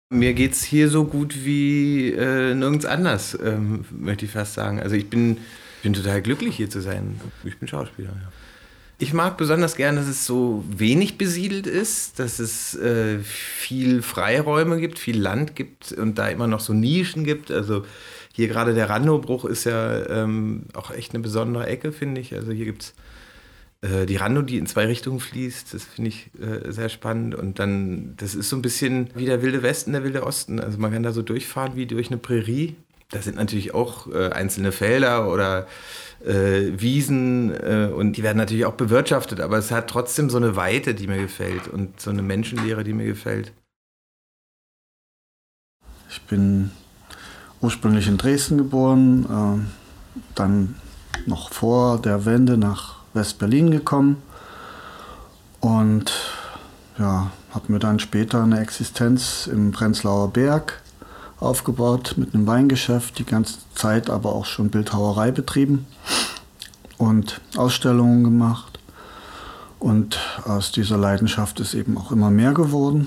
Mir geht's hier so gut wie nirgends anders, möchte ich fast sagen. Also ich bin total glücklich, hier zu sein. Ich bin Schauspieler, ja. Ich mag besonders gern, dass es so wenig besiedelt ist, dass es viel Freiräume gibt, viel Land gibt und da immer noch so Nischen gibt. Also hier gerade der Randobruch ist ja auch echt eine besondere Ecke, finde ich. Also hier gibt's die Rando, die in zwei Richtungen fließt, das finde ich sehr spannend. Und dann, das ist so ein bisschen wie der Wilde Westen, der Wilde Osten. Also man kann da so durchfahren wie durch eine Prärie. Da sind natürlich auch einzelne Felder oder Wiesen und die werden natürlich auch bewirtschaftet, aber es hat trotzdem so eine Weite, die mir gefällt und so eine Menschenlehre, die mir gefällt. Ich bin ursprünglich in Dresden geboren, dann noch vor der Wende nach West-Berlin gekommen und ja, habe mir dann später eine Existenz im Prenzlauer Berg aufgebaut mit einem Weingeschäft, die ganze Zeit aber auch schon Bildhauerei betrieben und Ausstellungen gemacht. Und aus dieser Leidenschaft ist eben auch immer mehr geworden,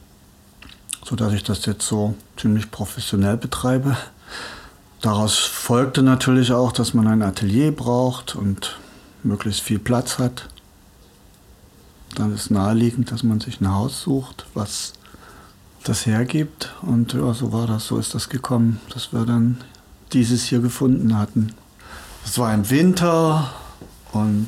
sodass ich das jetzt so ziemlich professionell betreibe. Daraus folgte natürlich auch, dass man ein Atelier braucht und möglichst viel Platz hat. Dann ist naheliegend, dass man sich ein Haus sucht, was das hergibt. Und ja, so war das, so ist das gekommen, dass wir dann dieses hier gefunden hatten. Es war im Winter und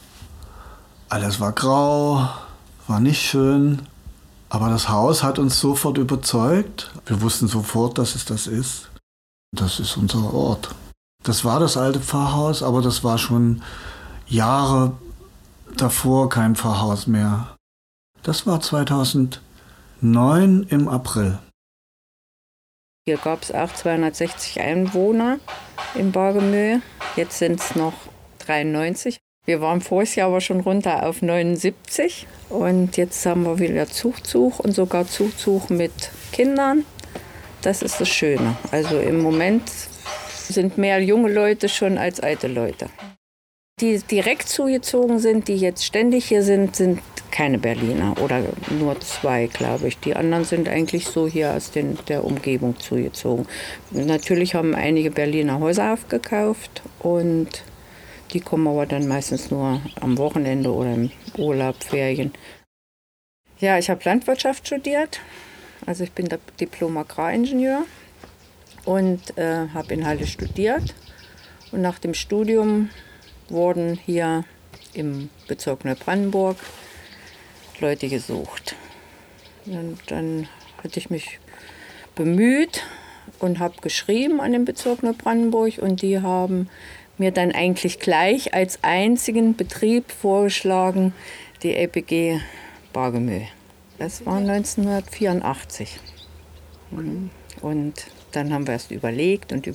alles war grau, war nicht schön. Aber das Haus hat uns sofort überzeugt. Wir wussten sofort, dass es das ist. Das ist unser Ort. Das war das alte Pfarrhaus, aber das war schon Jahre davor kein Pfarrhaus mehr. Das war 2009 im April. Hier gab es auch 260 Einwohner im Bargemühl. Jetzt sind es noch 93. Wir waren voriges Jahr aber schon runter auf 79. Und jetzt haben wir wieder Zug und sogar Zug mit Kindern. Das ist das Schöne. Also im Moment sind mehr junge Leute schon als alte Leute. Die direkt zugezogen sind, die jetzt ständig hier sind keine Berliner oder nur 2, glaube ich. Die anderen sind eigentlich so hier aus der Umgebung zugezogen. Natürlich haben einige Berliner Häuser aufgekauft und die kommen aber dann meistens nur am Wochenende oder im Urlaub, Ferien. Ja, ich habe Landwirtschaft studiert. Also ich bin Diplom-Agraringenieur und habe in Halle studiert. Und nach dem Studium wurden hier im Bezirk Neubrandenburg Leute gesucht. Und dann hatte ich mich bemüht und habe geschrieben an den Bezirk Neubrandenburg und die haben mir dann eigentlich gleich als einzigen Betrieb vorgeschlagen, die LPG Bargemühl. Das war 1984. Und dann haben wir erst überlegt und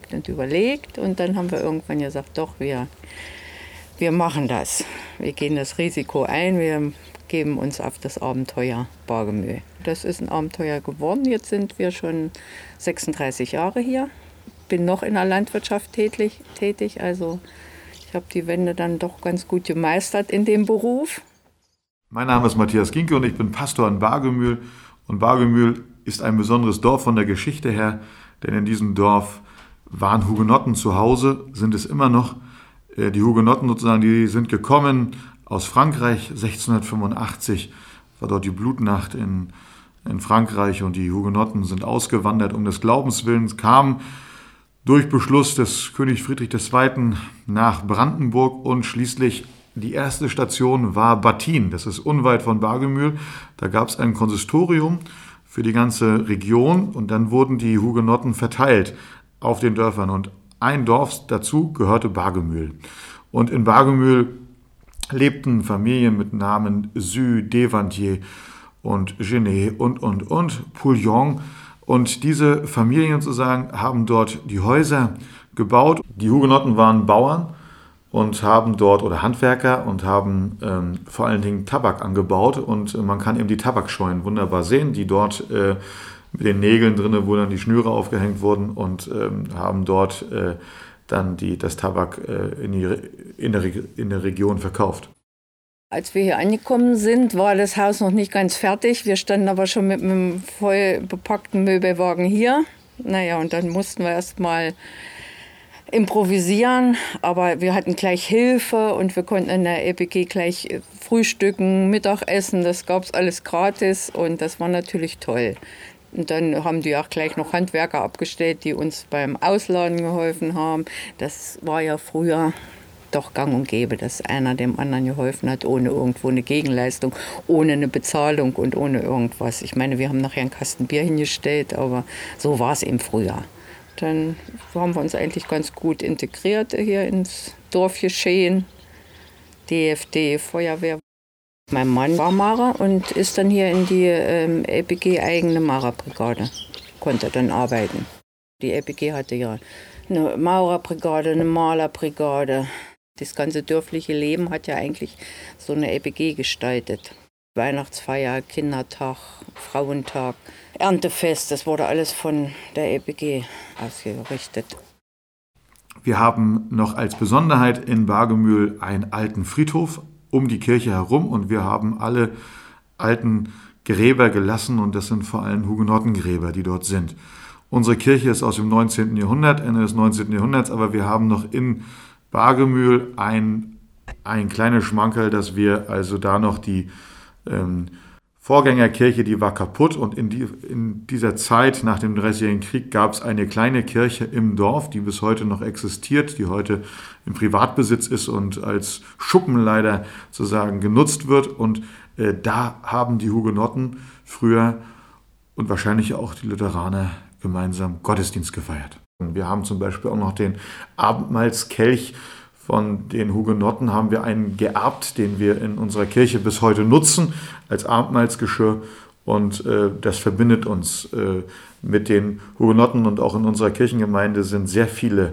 dann haben wir irgendwann gesagt, doch, wir machen das. Wir gehen das Risiko ein, wir geben uns auf das Abenteuer Bargemühl. Das ist ein Abenteuer geworden. Jetzt sind wir schon 36 Jahre hier. Bin noch in der Landwirtschaft tätig. Also ich habe die Wende dann doch ganz gut gemeistert in dem Beruf. Mein Name ist Matthias Ginke und ich bin Pastor in Bargemühl. Und Bargemühl ist ein besonderes Dorf von der Geschichte her, denn in diesem Dorf waren Hugenotten zu Hause, sind es immer noch. Die Hugenotten sozusagen, die sind gekommen aus Frankreich. 1685 war dort die Blutnacht in Frankreich und die Hugenotten sind ausgewandert um des Glaubenswillens, kamen durch Beschluss des König Friedrich II. Nach Brandenburg und schließlich die erste Station war Battin. Das ist unweit von Bargemühl. Da gab es ein Konsistorium für die ganze Region und dann wurden die Hugenotten verteilt auf den Dörfern und ein Dorf dazu gehörte Bargemühl. Und in Bargemühl lebten Familien mit Namen Sue, Devantier und Genet und Pouillon. Und diese Familien sozusagen haben dort die Häuser gebaut. Die Hugenotten waren Bauern und haben dort, oder Handwerker, und haben vor allen Dingen Tabak angebaut. Und man kann eben die Tabakscheunen wunderbar sehen, die dort mit den Nägeln drin, wo dann die Schnüre aufgehängt wurden und haben dort dann das Tabak in der Region verkauft. Als wir hier angekommen sind, war das Haus noch nicht ganz fertig. Wir standen aber schon mit einem voll bepackten Möbelwagen hier. Naja, und dann mussten wir erst mal improvisieren. Aber wir hatten gleich Hilfe und wir konnten in der EPG gleich frühstücken, Mittagessen. Das gab es alles gratis und das war natürlich toll. Und dann haben die auch gleich noch Handwerker abgestellt, die uns beim Ausladen geholfen haben. Das war ja früher doch gang und gäbe, dass einer dem anderen geholfen hat, ohne irgendwo eine Gegenleistung, ohne eine Bezahlung und ohne irgendwas. Ich meine, wir haben nachher einen Kasten Bier hingestellt, aber so war es eben früher. Dann haben wir uns eigentlich ganz gut integriert hier ins Dorfgeschehen. DFD, Feuerwehr. Mein Mann war Maurer und ist dann hier in die LPG-eigene Maurerbrigade, konnte dann arbeiten. Die LPG hatte ja eine Maurerbrigade, eine Malerbrigade. Das ganze dörfliche Leben hat ja eigentlich so eine LPG gestaltet. Weihnachtsfeier, Kindertag, Frauentag, Erntefest, das wurde alles von der LPG ausgerichtet. Wir haben noch als Besonderheit in Bargemühl einen alten Friedhof um die Kirche herum und wir haben alle alten Gräber gelassen und das sind vor allem Hugenottengräber, die dort sind. Unsere Kirche ist aus dem 19. Jahrhundert, Ende des 19. Jahrhunderts, aber wir haben noch in Bargemühl ein kleines Schmankerl, dass wir also da noch die Vorgängerkirche, die war kaputt und in dieser Zeit nach dem Dreißigjährigen Krieg gab es eine kleine Kirche im Dorf, die bis heute noch existiert, die heute im Privatbesitz ist und als Schuppen leider sozusagen genutzt wird und da haben die Hugenotten früher und wahrscheinlich auch die Lutheraner gemeinsam Gottesdienst gefeiert. Wir haben zum Beispiel auch noch den Abendmahlskelch von den Hugenotten, haben wir einen geerbt, den wir in unserer Kirche bis heute nutzen als Abendmahlsgeschirr und das verbindet uns mit den Hugenotten und auch in unserer Kirchengemeinde sind sehr viele,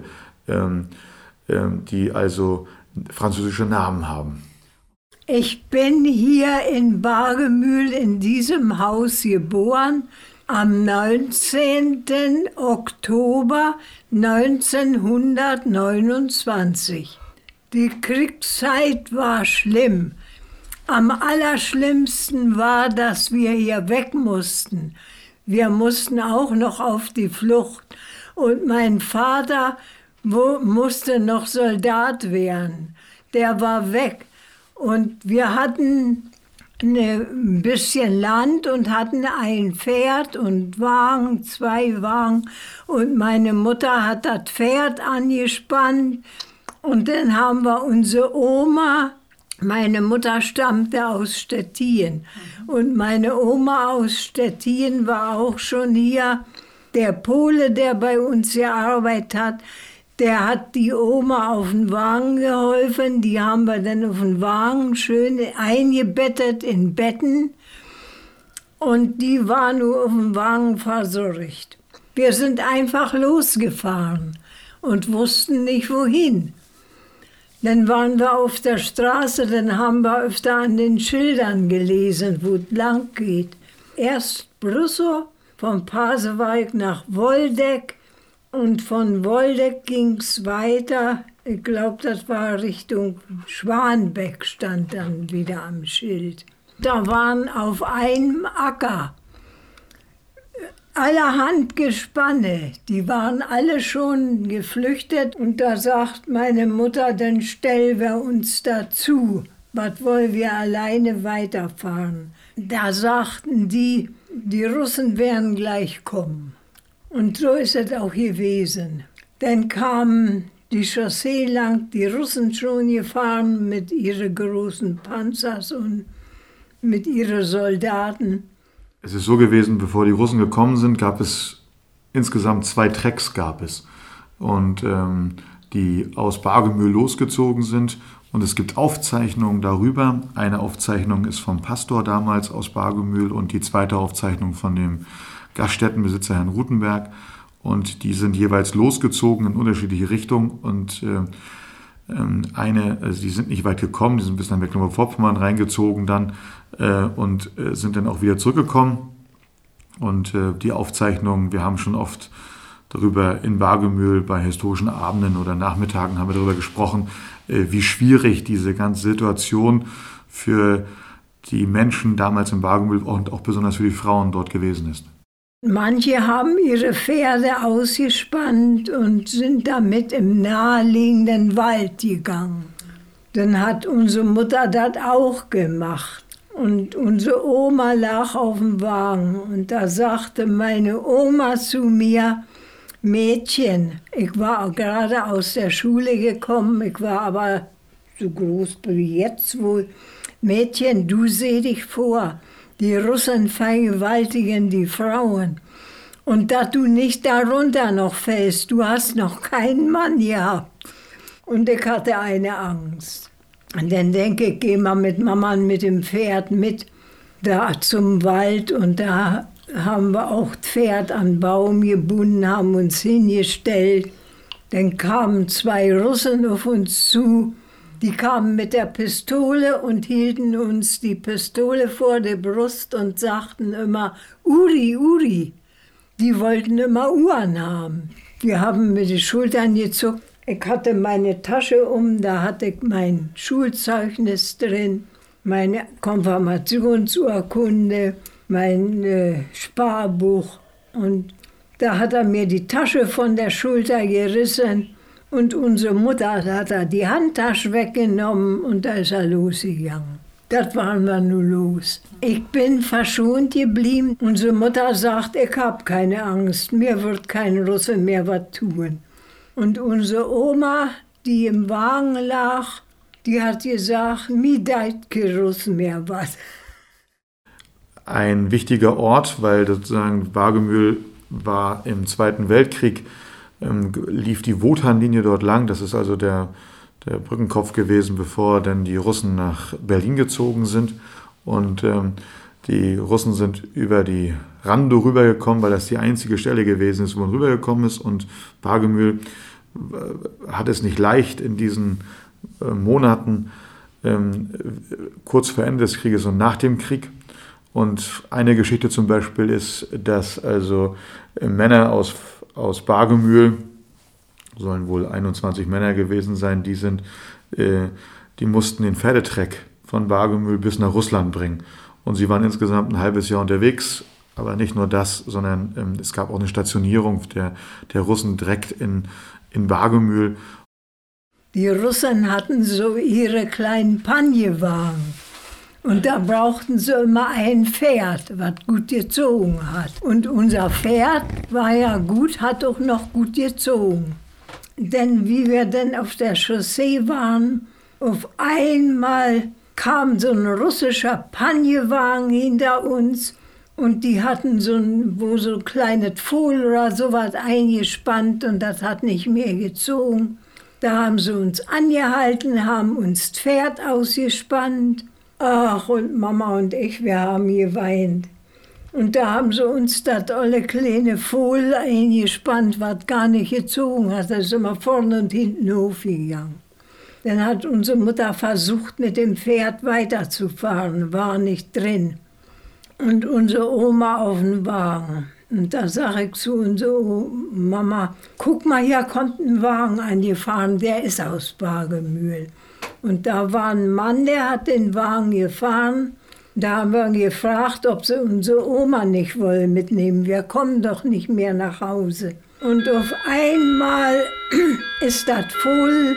die also französische Namen haben. Ich bin hier in Bargemühl in diesem Haus geboren. Am 19. Oktober 1929. Die Kriegszeit war schlimm. Am allerschlimmsten war, dass wir hier weg mussten. Wir mussten auch noch auf die Flucht. Und mein Vater musste noch Soldat werden. Der war weg. Und wir hatten ein bisschen Land und hatten ein Pferd und Wagen, 2 Wagen. Und meine Mutter hat das Pferd angespannt. Und dann haben wir unsere Oma, meine Mutter stammte aus Stettin. Und meine Oma aus Stettin war auch schon hier. Der Pole, der bei uns gearbeitet hat, der hat die Oma auf den Wagen geholfen. Die haben wir dann auf den Wagen schön eingebettet in Betten. Und die war nur auf dem Wagen versorgt. Wir sind einfach losgefahren und wussten nicht wohin. Dann waren wir auf der Straße, dann haben wir öfter an den Schildern gelesen, wo es lang geht. Erst Brüssow, von Pasewalk nach Woldeck. Und von Woldeck ging es weiter, ich glaube, das war Richtung Schwanbeck, stand dann wieder am Schild. Da waren auf einem Acker allerhand Gespanne, die waren alle schon geflüchtet. Und da sagt meine Mutter, dann stellen wir uns dazu, was wollen wir alleine weiterfahren. Da sagten die Russen werden gleich kommen. Und so ist es auch gewesen. Dann kamen die Chaussee lang, die Russen schon gefahren mit ihren großen Panzers und mit ihren Soldaten. Es ist so gewesen, bevor die Russen gekommen sind, gab es insgesamt 2 Trecks und die aus Bargemühl losgezogen sind. Und es gibt Aufzeichnungen darüber. Eine Aufzeichnung ist vom Pastor damals aus Bargemühl und die zweite Aufzeichnung von dem Gaststättenbesitzer Herrn Rutenberg und die sind jeweils losgezogen in unterschiedliche Richtungen und die sind nicht weit gekommen, die sind bis nach Mecklenburg-Vorpommern reingezogen dann und sind dann auch wieder zurückgekommen und die Aufzeichnungen, wir haben schon oft darüber in Bargemühl bei historischen Abenden oder Nachmittagen haben wir darüber gesprochen, wie schwierig diese ganze Situation für die Menschen damals in Bargemühl und auch besonders für die Frauen dort gewesen ist. Manche haben ihre Pferde ausgespannt und sind damit im naheliegenden Wald gegangen. Dann hat unsere Mutter das auch gemacht. Und unsere Oma lag auf dem Wagen. Und da sagte meine Oma zu mir, Mädchen, ich war gerade aus der Schule gekommen, ich war aber so groß wie jetzt wohl. Mädchen, du seh dich vor, die Russen vergewaltigen die Frauen. Und dass du nicht darunter noch fällst, du hast noch keinen Mann gehabt. Und ich hatte eine Angst. Und dann denke ich, geh mal mit Mama mit dem Pferd mit da zum Wald. Und da haben wir auch das Pferd an den Baum gebunden, haben uns hingestellt. Dann kamen 2 Russen auf uns zu. Die kamen mit der Pistole und hielten uns die Pistole vor der Brust und sagten immer, Uri, Uri. Die wollten immer Uhren haben. Wir haben mit den Schultern gezuckt. Ich hatte meine Tasche da hatte ich mein Schulzeugnis drin, meine Konfirmationsurkunde, mein Sparbuch. Und da hat er mir die Tasche von der Schulter gerissen. Und unsere Mutter hat die Handtasche weggenommen und da ist er losgegangen. Das waren wir nur los. Ich bin verschont geblieben. Unsere Mutter sagt, ich habe keine Angst, mir wird kein Russe mehr was tun. Und unsere Oma, die im Wagen lag, die hat gesagt, mir deit kein Russe mehr was. Ein wichtiger Ort, weil sozusagen Bargemühl war im Zweiten Weltkrieg, lief die Wotanlinie dort lang. Das ist also der Brückenkopf gewesen, bevor dann die Russen nach Berlin gezogen sind. Und die Russen sind über die Randow rübergekommen, weil das die einzige Stelle gewesen ist, wo man rübergekommen ist. Und Bargemühl hat es nicht leicht in diesen Monaten kurz vor Ende des Krieges und nach dem Krieg. Und eine Geschichte zum Beispiel ist, dass also Männer aus Bargemühl, sollen wohl 21 Männer gewesen sein, die mussten den Pferdetreck von Bargemühl bis nach Russland bringen. Und sie waren insgesamt ein halbes Jahr unterwegs, aber nicht nur das, sondern es gab auch eine Stationierung der Russen direkt in Bargemühl. Die Russen hatten so ihre kleinen Panjewagen. Und da brauchten sie immer ein Pferd, was gut gezogen hat. Und unser Pferd war ja gut, hat auch noch gut gezogen. Denn wie wir dann auf der Chaussee waren, auf einmal kam so ein russischer Panjewagen hinter uns und die hatten so ein kleines Fohl oder sowas eingespannt und das hat nicht mehr gezogen. Da haben sie uns angehalten, haben uns das Pferd ausgespannt. Ach, und Mama und ich, wir haben geweint. Und da haben sie uns das olle kleine Fohl eingespannt, was gar nicht gezogen hat. Das ist immer vorne und hinten hochgegangen. Dann hat unsere Mutter versucht, mit dem Pferd weiterzufahren, war nicht drin. Und unsere Oma auf dem Wagen. Und da sage ich zu unserer Mama, guck mal, hier kommt ein Wagen angefahren, der ist aus Bargemühl. Und da war ein Mann, der hat den Wagen gefahren. Da haben wir gefragt, ob sie unsere Oma nicht wollen mitnehmen. Wir kommen doch nicht mehr nach Hause. Und auf einmal ist das Fohl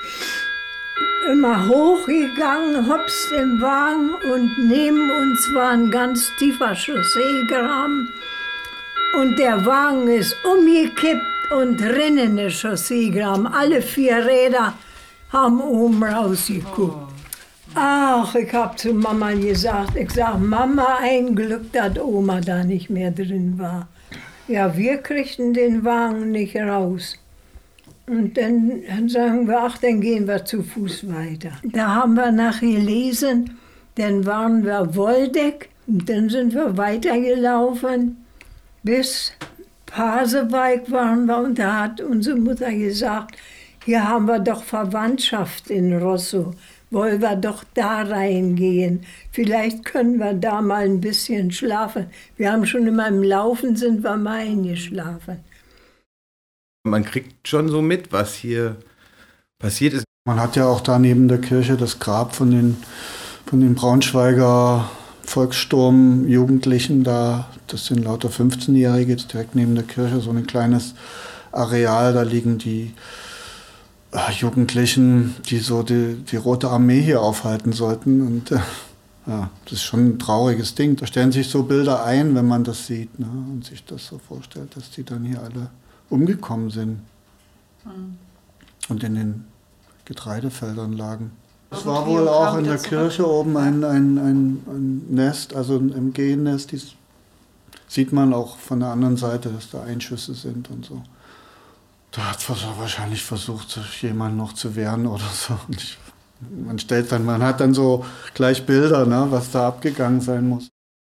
immer hochgegangen, hopst im Wagen und neben uns war ein ganz tiefer Chausseegraben. Und der Wagen ist umgekippt und drin in der Chausseegraben. Alle 4 Räder haben oben rausgeguckt. Ach, ich habe zu Mama gesagt, ich sage, Mama, ein Glück, dass Oma da nicht mehr drin war. Ja, wir kriegten den Wagen nicht raus. Und dann sagen wir, ach, dann gehen wir zu Fuß weiter. Da haben wir nachgelesen, dann waren wir Woldeck und dann sind wir weitergelaufen bis Pasewalk waren wir und da hat unsere Mutter gesagt, hier haben wir doch Verwandtschaft in Rosso, wollen wir doch da reingehen, vielleicht können wir da mal ein bisschen schlafen. Wir haben schon immer im Laufen, sind wir mal eingeschlafen. Man kriegt schon so mit, was hier passiert ist. Man hat ja auch da neben der Kirche das Grab von den von den Braunschweiger Volkssturm-Jugendlichen da. Das sind lauter 15-Jährige, direkt neben der Kirche, so ein kleines Areal. Da liegen die Jugendlichen, die so die Rote Armee hier aufhalten sollten. Und ja, das ist schon ein trauriges Ding. Da stellen sich so Bilder ein, wenn man das sieht, ne? Und sich das so vorstellt, dass die dann hier alle umgekommen sind und in den Getreidefeldern lagen. Es war wohl auch in der Kirche oben ein Nest, also ein Gehennest. Das sieht man auch von der anderen Seite, dass da Einschüsse sind und so. Da hat wahrscheinlich versucht, sich jemand noch zu wehren oder so. Man hat dann so gleich Bilder, ne, was da abgegangen sein muss.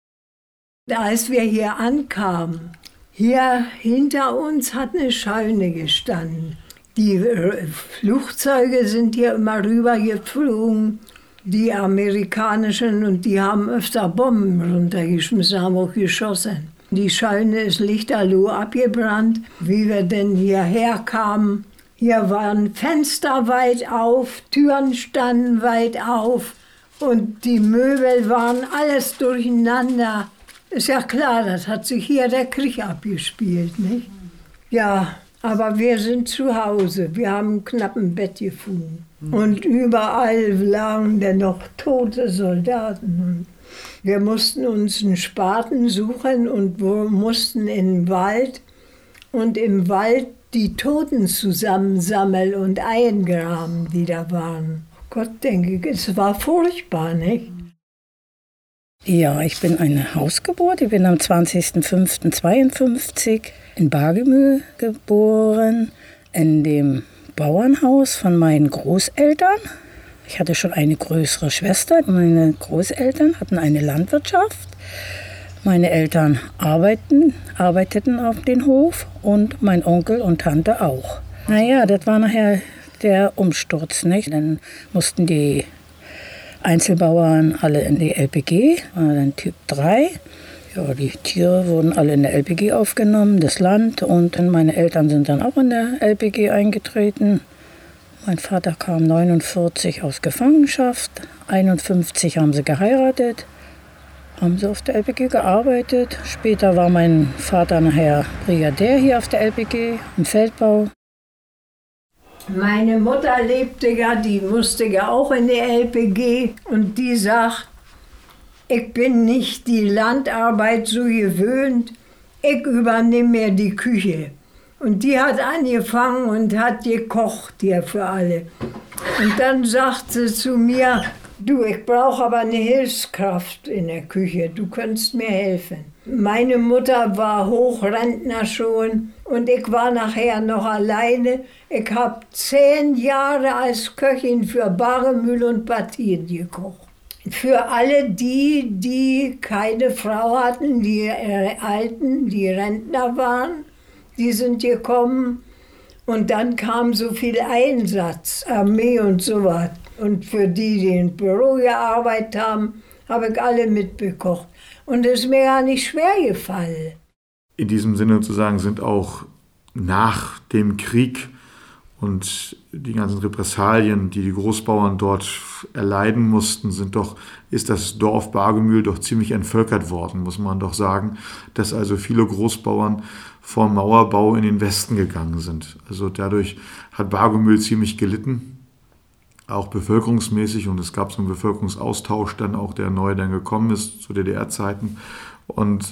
Als wir hier ankamen, hier hinter uns hat eine Scheune gestanden. Die Flugzeuge sind hier immer rübergeflogen, die amerikanischen, und die haben öfter Bomben runtergeschmissen, haben auch geschossen. Die Scheune ist lichterloh abgebrannt. Wie wir denn hierher kamen, hier waren Fenster weit auf, Türen standen weit auf und die Möbel waren alles durcheinander. Ist ja klar, das hat sich hier der Krieg abgespielt, nicht? Ja, aber wir sind zu Hause, wir haben ein knappen Bett gefunden. Und überall lagen dann noch tote Soldaten. Wir mussten uns einen Spaten suchen und mussten in den Wald und im Wald die Toten zusammensammeln und eingraben, die da waren. Gott, denke ich, es war furchtbar, nicht? Ja, ich bin eine Hausgeburt. Ich bin am 20.05.52 in Bargemühl geboren, in dem Bauernhaus von meinen Großeltern. Ich hatte schon eine größere Schwester. Meine Großeltern hatten eine Landwirtschaft. Meine Eltern arbeiteten auf dem Hof und mein Onkel und Tante auch. Naja, das war nachher der Umsturz, nicht? Dann mussten die Einzelbauern alle in die LPG, dann Typ 3. Ja, die Tiere wurden alle in der LPG aufgenommen, das Land, und meine Eltern sind dann auch in der LPG eingetreten. Mein Vater kam 49 aus Gefangenschaft, 51 haben sie geheiratet, haben sie auf der LPG gearbeitet. Später war mein Vater nachher Brigadier hier auf der LPG im Feldbau. Meine Mutter lebte ja, die musste ja auch in die LPG und die sagt, ich bin nicht die Landarbeit so gewöhnt, ich übernehme mir die Küche. Und die hat angefangen und hat gekocht hier für alle. Und dann sagt sie zu mir, du, ich brauche aber eine Hilfskraft in der Küche, du könntest mir helfen. Meine Mutter war Hochrentner schon und ich war nachher noch alleine. Ich habe 10 Jahre als Köchin für Bargemühl und Partien gekocht. Für alle die, die keine Frau hatten, die Alten, die Rentner waren, die sind gekommen. Und dann kam so viel Einsatz, Armee und sowas. Und für die, die im Büro gearbeitet haben, habe ich alle mitbekocht. Und es ist mir gar nicht schwer gefallen. In diesem Sinne zu sagen, sind auch nach dem Krieg und die ganzen Repressalien, die die Großbauern dort erleiden mussten, ist das Dorf Bargemühl doch ziemlich entvölkert worden, muss man doch sagen, dass also viele Großbauern vom Mauerbau in den Westen gegangen sind. Also dadurch hat Bargemühl ziemlich gelitten, auch bevölkerungsmäßig, und es gab so einen Bevölkerungsaustausch dann auch, der neu dann gekommen ist zu DDR-Zeiten. Und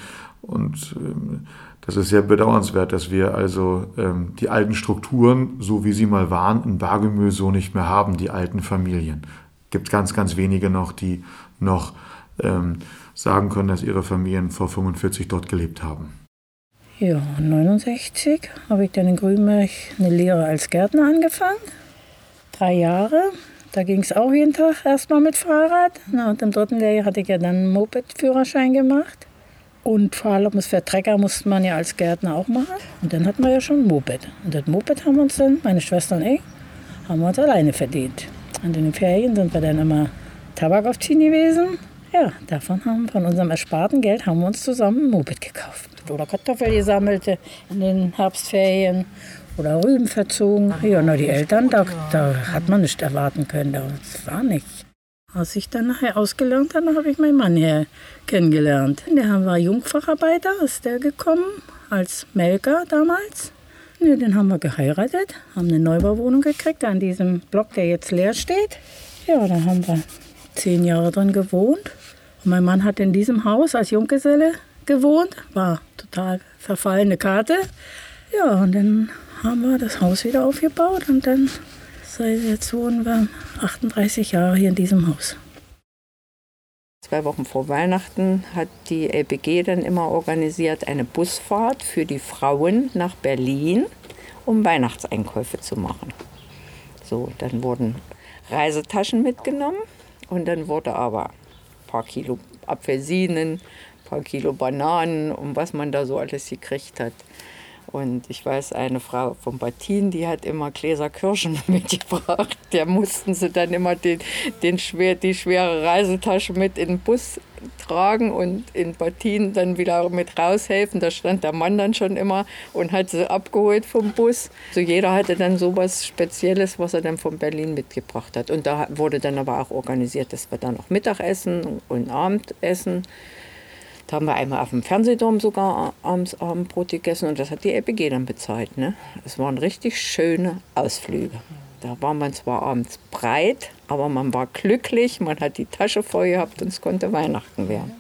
das ist sehr bedauernswert, dass wir also die alten Strukturen, so wie sie mal waren, in Bargemühl so nicht mehr haben, die alten Familien. Es gibt ganz, ganz wenige noch, die noch sagen können, dass ihre Familien vor 45 dort gelebt haben. Ja, 1969 habe ich dann in Grünberg eine Lehre als Gärtner angefangen. 3 Jahre. Da ging es auch jeden Tag erstmal mit Fahrrad. Und im 3. Lehrjahr hatte ich ja dann einen Moped-Führerschein gemacht. Und Fahrerlaubnis für Trecker musste man ja als Gärtner auch machen. Und dann hatten wir ja schon ein Moped. Und das Moped haben wir uns dann, meine Schwester und ich, haben wir uns alleine verdient. Und in den Ferien sind wir dann immer Tabak aufziehen gewesen. Ja, von unserem ersparten Geld haben wir uns zusammen ein Moped gekauft. Oder Kartoffeln gesammelt in den Herbstferien oder Rüben verzogen. Ja, nur die Eltern, da hat man nicht erwarten können. Das war nicht. Als ich dann nachher ausgelernt habe, habe ich meinen Mann hier kennengelernt. Der war Jungfacharbeiter, ist der gekommen, als Melker damals. Ja, den haben wir geheiratet, haben eine Neubauwohnung gekriegt an diesem Block, der jetzt leer steht. Ja, da haben wir 10 Jahre drin gewohnt. Und mein Mann hat in diesem Haus als Junggeselle gewohnt, war total verfallene Karte. Ja, und dann haben wir das Haus wieder aufgebaut und dann seit jetzt wohnen wir 38 Jahre hier in diesem Haus. 2 Wochen vor Weihnachten hat die LPG dann immer organisiert eine Busfahrt für die Frauen nach Berlin, um Weihnachtseinkäufe zu machen. So, dann wurden Reisetaschen mitgenommen und dann wurde aber ein paar Kilo Apfelsinen, ein paar Kilo Bananen und was man da so alles gekriegt hat. Und ich weiß, eine Frau von Battin, die hat immer Gläser Kirschen mitgebracht. Der mussten sie dann immer die schwere Reisetasche mit in den Bus tragen und in Battin dann wieder mit raushelfen. Da stand der Mann dann schon immer und hat sie abgeholt vom Bus. Also jeder hatte dann sowas Spezielles, was er dann von Berlin mitgebracht hat. Und da wurde dann aber auch organisiert, dass wir dann noch Mittagessen und Abendessen. Da haben wir einmal auf dem Fernsehturm sogar abends Abendbrot gegessen und das hat die LPG dann bezahlt. Ne? Es waren richtig schöne Ausflüge. Da war man zwar abends breit, aber man war glücklich, man hat die Tasche voll gehabt und es konnte Weihnachten werden.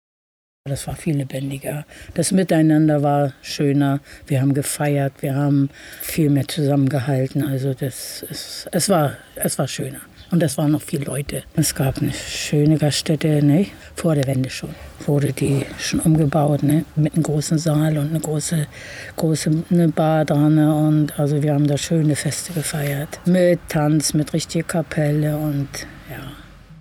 Das war viel lebendiger. Das Miteinander war schöner. Wir haben gefeiert, wir haben viel mehr zusammengehalten. Also es war schöner. Und es waren noch viele Leute. Es gab eine schöne Gaststätte, ne? Vor der Wende schon. Wurde die schon umgebaut, ne? Mit einem großen Saal und eine große eine Bar dran. Und also wir haben da schöne Feste gefeiert. Mit Tanz, mit richtiger Kapelle und ja.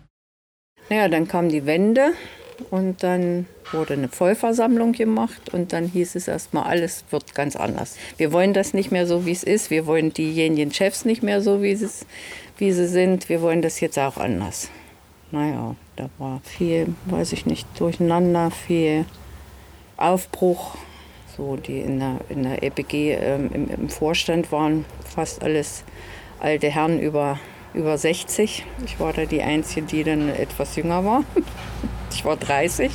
Naja, dann kam die Wende und dann wurde eine Vollversammlung gemacht und dann hieß es erstmal, alles wird ganz anders. Wir wollen das nicht mehr so, wie es ist. Wir wollen diejenigen Chefs nicht mehr so, wie sie sind. Wir wollen das jetzt auch anders. Naja, da war viel, weiß ich nicht, Durcheinander, viel Aufbruch. So, die in der LPG im Vorstand waren fast alles alte Herren über 60. Ich war da die Einzige, die dann etwas jünger war. Ich war 30.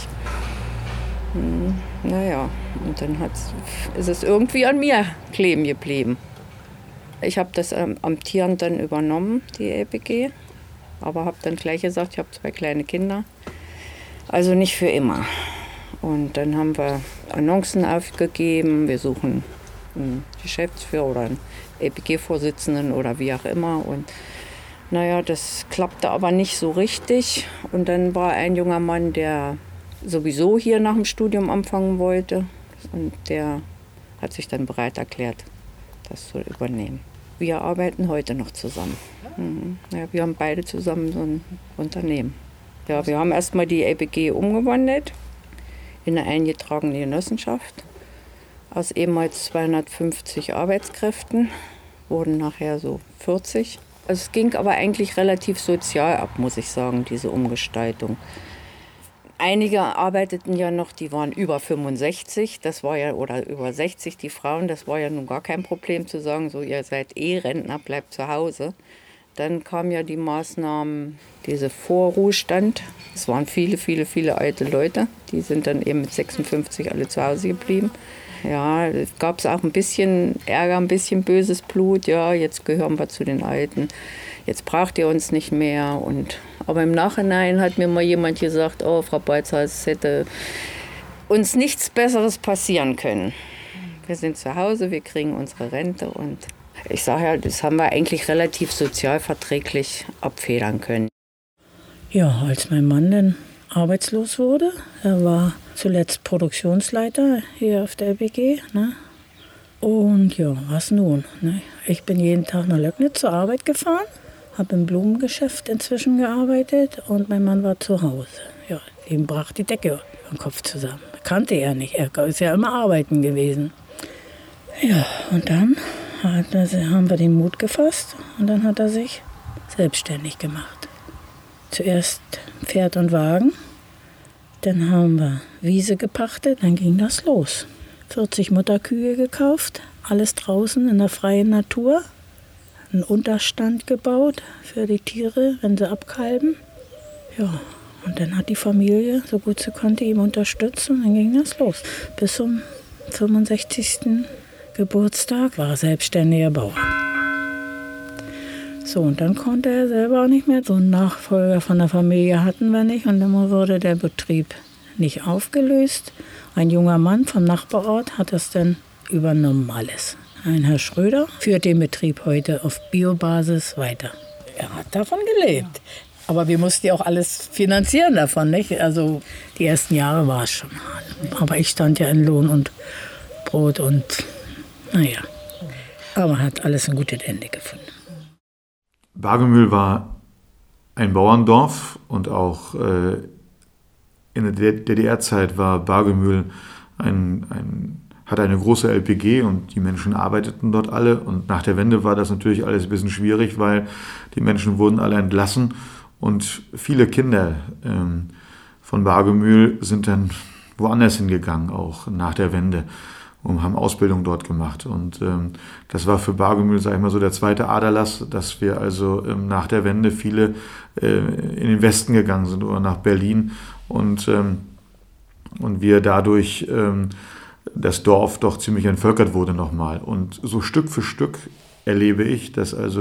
Naja, und dann ist es irgendwie an mir kleben geblieben. Ich habe das amtierend dann übernommen, die LPG, aber habe dann gleich gesagt, ich habe 2 kleine Kinder, also nicht für immer. Und dann haben wir Annoncen aufgegeben, wir suchen einen Geschäftsführer oder einen LPG-Vorsitzenden oder wie auch immer. Und naja, das klappte aber nicht so richtig. Und dann war ein junger Mann, der sowieso hier nach dem Studium anfangen wollte und der hat sich dann bereit erklärt, das zu übernehmen. Wir arbeiten heute noch zusammen. Ja, wir haben beide zusammen so ein Unternehmen. Ja, wir haben erstmal die LPG umgewandelt in eine eingetragene Genossenschaft. Aus ehemals 250 Arbeitskräften wurden nachher so 40. Also es ging aber eigentlich relativ sozial ab, muss ich sagen, diese Umgestaltung. Einige arbeiteten ja noch, die waren über 65, das war ja, oder über 60, die Frauen, das war ja nun gar kein Problem zu sagen, so ihr seid Rentner, bleibt zu Hause. Dann kamen ja die Maßnahmen, diese Vorruhestand, es waren viele alte Leute, die sind dann eben mit 56 alle zu Hause geblieben. Ja, es gab auch ein bisschen Ärger, ein bisschen böses Blut, ja, jetzt gehören wir zu den Alten, jetzt braucht ihr uns nicht mehr. Aber im Nachhinein hat mir mal jemand gesagt, oh, Frau Beutzer, es hätte uns nichts Besseres passieren können. Wir sind zu Hause, wir kriegen unsere Rente und ich sage ja, das haben wir eigentlich relativ sozialverträglich abfedern können. Ja, als mein Mann dann arbeitslos wurde, er war zuletzt Produktionsleiter hier auf der LPG, ne? Und ja, was nun? Ne? Ich bin jeden Tag nach Löcknitz zur Arbeit gefahren, habe im Blumengeschäft inzwischen gearbeitet und mein Mann war zu Hause. Ja, ihm brach die Decke über den Kopf zusammen. Kannte er nicht, er ist ja immer arbeiten gewesen. Ja, und dann haben wir den Mut gefasst und dann hat er sich selbstständig gemacht. Zuerst Pferd und Wagen, dann haben wir Wiese gepachtet, dann ging das los. 40 Mutterkühe gekauft, alles draußen in der freien Natur. Einen Unterstand gebaut für die Tiere, wenn sie abkalben. Ja, und dann hat die Familie, so gut sie konnte, ihm unterstützt und dann ging das los. Bis zum 65. Geburtstag war er selbstständiger Bauer. So, und dann konnte er selber auch nicht mehr. So einen Nachfolger von der Familie hatten wir nicht und dann wurde der Betrieb nicht aufgelöst. Ein junger Mann vom Nachbarort hat das dann übernommen alles. Ein Herr Schröder führt den Betrieb heute auf Biobasis weiter. Er hat davon gelebt. Aber wir mussten ja auch alles finanzieren davon, nicht? Also die ersten Jahre war es schon hart. Aber ich stand ja in Lohn und Brot und naja. Aber man hat alles ein gutes Ende gefunden. Bargemühl war ein Bauerndorf und auch in der DDR-Zeit war Bargemühl hatte eine große LPG und die Menschen arbeiteten dort alle. Und nach der Wende war das natürlich alles ein bisschen schwierig, weil die Menschen wurden alle entlassen. Und viele Kinder von Bargemühl sind dann woanders hingegangen, auch nach der Wende, und haben Ausbildung dort gemacht. Und das war für Bargemühl, sage ich mal, so der zweite Aderlass, dass wir also nach der Wende viele in den Westen gegangen sind oder nach Berlin und wir dadurch das Dorf doch ziemlich entvölkert wurde nochmal. Und so Stück für Stück erlebe ich, dass also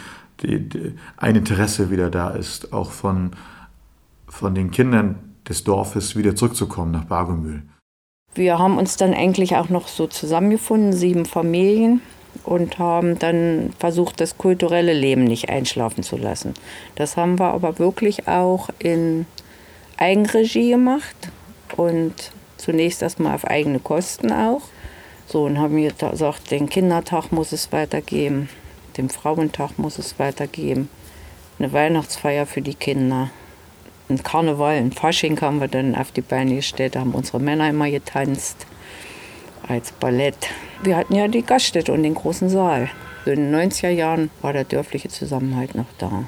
ein Interesse wieder da ist, auch von den Kindern des Dorfes wieder zurückzukommen nach Bargemühl. Wir haben uns dann eigentlich auch noch so zusammengefunden, 7 Familien, und haben dann versucht, das kulturelle Leben nicht einschlafen zu lassen. Das haben wir aber wirklich auch in Eigenregie gemacht und zunächst erstmal auf eigene Kosten auch. So, und haben wir gesagt, den Kindertag muss es weitergeben, den Frauentag muss es weitergeben, eine Weihnachtsfeier für die Kinder. Ein Karneval, ein Fasching haben wir dann auf die Beine gestellt, da haben unsere Männer immer getanzt, als Ballett. Wir hatten ja die Gaststätte und den großen Saal. In den 90er Jahren war der dörfliche Zusammenhalt noch da.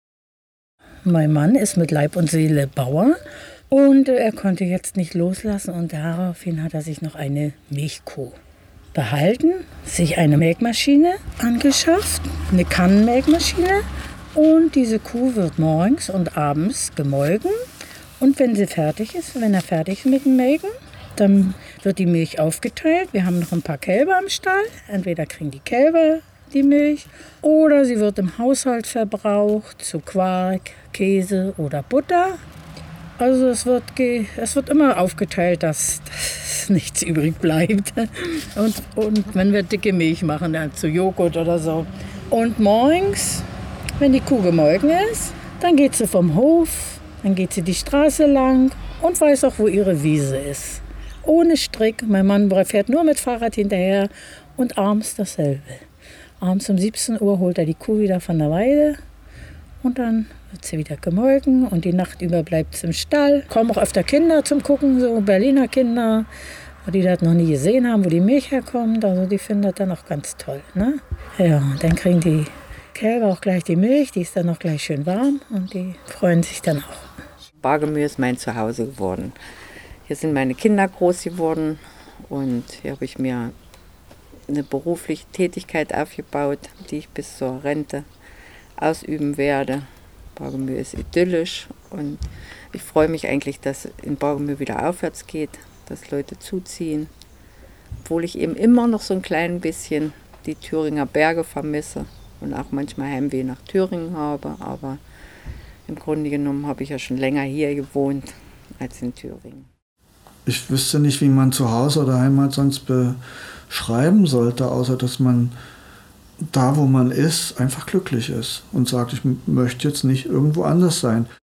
Mein Mann ist mit Leib und Seele Bauer und er konnte jetzt nicht loslassen und daraufhin hat er sich noch eine Milchkuh behalten, sich eine Melkmaschine angeschafft, eine Kannenmelkmaschine. Und diese Kuh wird morgens und abends gemolken. Und wenn er fertig ist mit dem Melken, dann wird die Milch aufgeteilt. Wir haben noch ein paar Kälber im Stall. Entweder kriegen die Kälber die Milch oder sie wird im Haushalt verbraucht zu Quark, Käse oder Butter. Also es wird immer aufgeteilt, dass nichts übrig bleibt. Und wenn wir dicke Milch machen, dann zu Joghurt oder so. Und morgens, wenn die Kuh gemolken ist, dann geht sie vom Hof, dann geht sie die Straße lang und weiß auch, wo ihre Wiese ist. Ohne Strick, mein Mann fährt nur mit Fahrrad hinterher und abends dasselbe. Abends um 17 Uhr holt er die Kuh wieder von der Weide und dann wird sie wieder gemolken und die Nacht über bleibt sie im Stall. Kommen auch öfter Kinder zum Gucken, so Berliner Kinder, die das noch nie gesehen haben, wo die Milch herkommt. Also die finden das dann auch ganz toll. Ne? Ja, dann kriegen die Kälber auch gleich die Milch, die ist dann noch gleich schön warm und die freuen sich dann auch. Bargemühl ist mein Zuhause geworden. Hier sind meine Kinder groß geworden und hier habe ich mir eine berufliche Tätigkeit aufgebaut, die ich bis zur Rente ausüben werde. Bargemühl ist idyllisch und ich freue mich eigentlich, dass in Bargemühl wieder aufwärts geht, dass Leute zuziehen, obwohl ich eben immer noch so ein klein bisschen die Thüringer Berge vermisse. Und auch manchmal Heimweh nach Thüringen habe, aber im Grunde genommen habe ich ja schon länger hier gewohnt als in Thüringen. Ich wüsste nicht, wie man Zuhause oder Heimat sonst beschreiben sollte, außer dass man da, wo man ist, einfach glücklich ist und sagt, ich möchte jetzt nicht irgendwo anders sein.